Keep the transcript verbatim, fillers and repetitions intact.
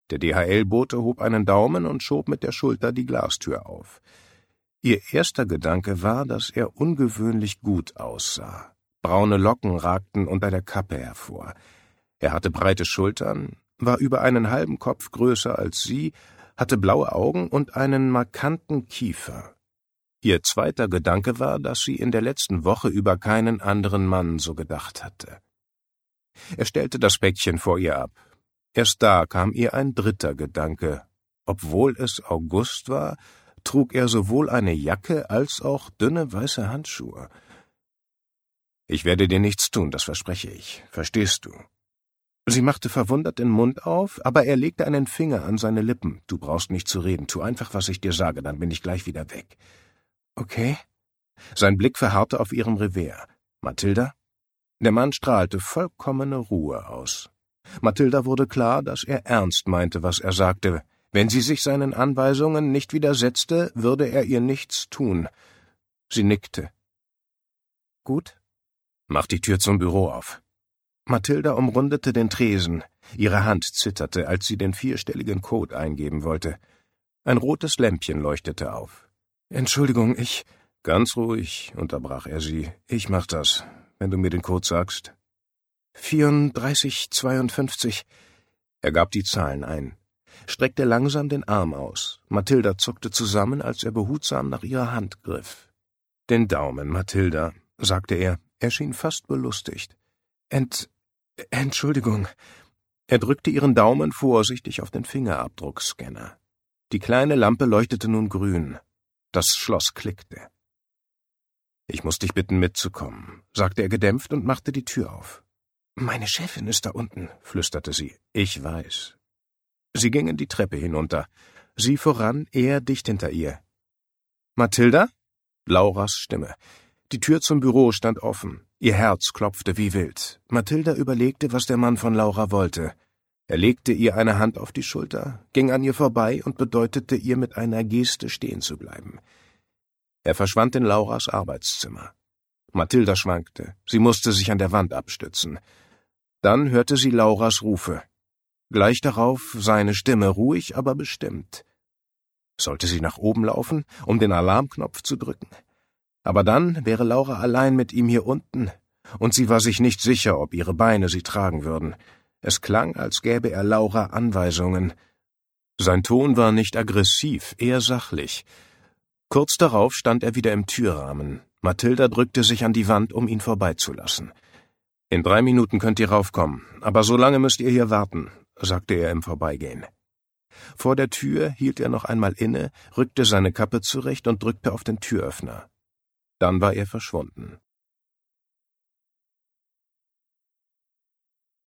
Der D H L-Bote hob einen Daumen und schob mit der Schulter die Glastür auf. Ihr erster Gedanke war, dass er ungewöhnlich gut aussah. Braune Locken ragten unter der Kappe hervor. Er hatte breite Schultern, war über einen halben Kopf größer als sie, hatte blaue Augen und einen markanten Kiefer. Ihr zweiter Gedanke war, dass sie in der letzten Woche über keinen anderen Mann so gedacht hatte. Er stellte das Päckchen vor ihr ab. Erst da kam ihr ein dritter Gedanke. Obwohl es August war, trug er sowohl eine Jacke als auch dünne weiße Handschuhe. »Ich werde dir nichts tun, das verspreche ich. Verstehst du?« Sie machte verwundert den Mund auf, aber er legte einen Finger an seine Lippen. »Du brauchst nicht zu reden. Tu einfach, was ich dir sage, dann bin ich gleich wieder weg.« »Okay?« Sein Blick verharrte auf ihrem Revers. »Mathilda?« Der Mann strahlte vollkommene Ruhe aus. Mathilda wurde klar, dass er ernst meinte, was er sagte. Wenn sie sich seinen Anweisungen nicht widersetzte, würde er ihr nichts tun. Sie nickte. »Gut?« »Mach die Tür zum Büro auf.« Mathilda umrundete den Tresen. Ihre Hand zitterte, als sie den vierstelligen Code eingeben wollte. Ein rotes Lämpchen leuchtete auf. »Entschuldigung, ich...« »Ganz ruhig«, unterbrach er sie. »Ich mach das, wenn du mir den Code sagst.« vierunddreißig zweiundfünfzig. Er gab die Zahlen ein, streckte langsam den Arm aus. Mathilda zuckte zusammen, als er behutsam nach ihrer Hand griff. »Den Daumen, Mathilda«, sagte er. Er schien fast belustigt. Ent... Entschuldigung. Er drückte ihren Daumen vorsichtig auf den Fingerabdruckscanner. Die kleine Lampe leuchtete nun grün. Das Schloss klickte. »Ich muss dich bitten, mitzukommen«, sagte er gedämpft und machte die Tür auf. »Meine Chefin ist da unten«, flüsterte sie. »Ich weiß.« Sie gingen die Treppe hinunter. Sie voran, er dicht hinter ihr. »Mathilda?« Lauras Stimme. Die Tür zum Büro stand offen. Ihr Herz klopfte wie wild. Mathilda überlegte, was der Mann von Laura wollte. Er legte ihr eine Hand auf die Schulter, ging an ihr vorbei und bedeutete ihr mit einer Geste, stehen zu bleiben. Er verschwand in Lauras Arbeitszimmer. Mathilda schwankte. Sie musste sich an der Wand abstützen. Dann hörte sie Lauras Rufe. Gleich darauf seine Stimme, ruhig, aber bestimmt. Sollte sie nach oben laufen, um den Alarmknopf zu drücken? Aber dann wäre Laura allein mit ihm hier unten, und sie war sich nicht sicher, ob ihre Beine sie tragen würden. Es klang, als gäbe er Laura Anweisungen. Sein Ton war nicht aggressiv, eher sachlich. Kurz darauf stand er wieder im Türrahmen. Mathilda drückte sich an die Wand, um ihn vorbeizulassen. »In drei Minuten könnt ihr raufkommen, aber so lange müsst ihr hier warten«, sagte er im Vorbeigehen. Vor der Tür hielt er noch einmal inne, rückte seine Kappe zurecht und drückte auf den Türöffner. Dann war er verschwunden.